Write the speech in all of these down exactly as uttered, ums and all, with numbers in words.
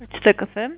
Ацтек-кафе.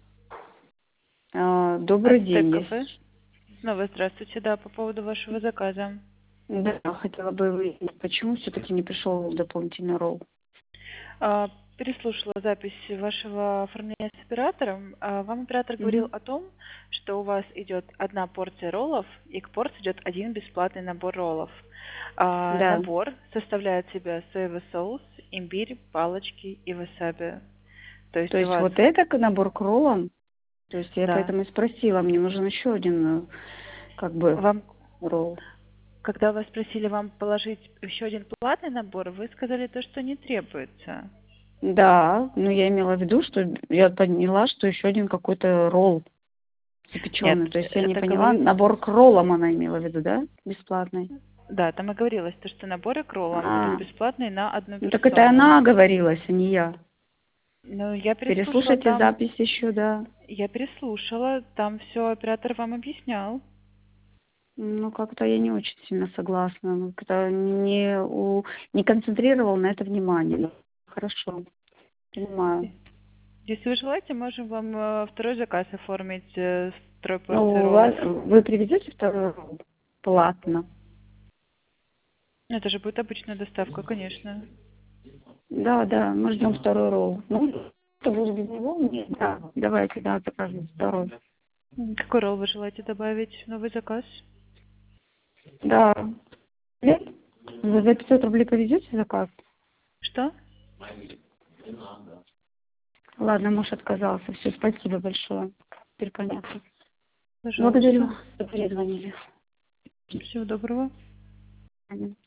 А, добрый день. Ацтек-кафе. Снова здравствуйте. Да, по поводу вашего заказа. Да, хотела бы выяснить, почему все-таки не пришел дополнительный ролл. А, переслушала запись вашего оформления с оператором. А, вам оператор говорил Мгм. о том, что у вас идет одна порция роллов, и к порции идет один бесплатный набор роллов. А, Да. набор составляет в себя соевый соус, имбирь, палочки и васаби. То есть То у есть вас... вот это к- набор к роллам? То есть я Да. поэтому и спросила, мне нужен еще один, э, как бы, Вам ролл. Когда вас просили вам положить еще один платный набор, вы сказали то, что не требуется. Да, но я имела в виду, что я поняла, что еще один какой-то ролл Нет, запеченный. То есть я не это поняла, говорил... набор к роллам она имела в виду, да? Бесплатный. Да, там и говорилось, то, что наборы к роллам будут А, бесплатные на одну ну так это персону. она оговорилась, а не я. Ну, я переслушала Переслушайте там, запись еще, да. я переслушала, там все оператор вам объяснял. Ну, как-то я не очень сильно согласна. Ну, как-то не, у, не концентрировал на это внимание. Ну, хорошо, понимаю. Если вы желаете, можем вам э, второй заказ оформить э, с второй порцией Ну, у роллов. вас, вы привезете второй ролл платно? Это же будет обычная доставка, конечно. Да, да, мы ждем второй ролл. Ну, это будет без него? Нет, да. Давайте, да, закажем второй. М, Какой ролл вы желаете добавить в новый заказ? Да. Нет? Вы за пятьсот рублей повезете заказ? Что? Ладно, муж отказался. Все, спасибо большое. Теперь понятно. Благодарю, Пожалуйста. что перезвонили. Всего доброго. Мгм.